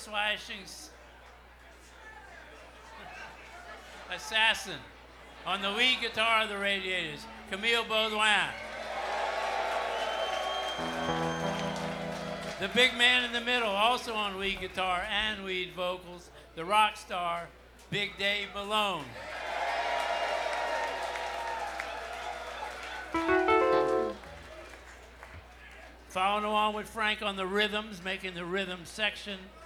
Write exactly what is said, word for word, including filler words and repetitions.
sword-swashing s- assassin on the lead guitar of the Radiators, Camille Baudouin. The big man in the middle, also on lead guitar and lead vocals, the rock star, Big Dave Malone. Following along with Frank on the rhythms, making the rhythm section,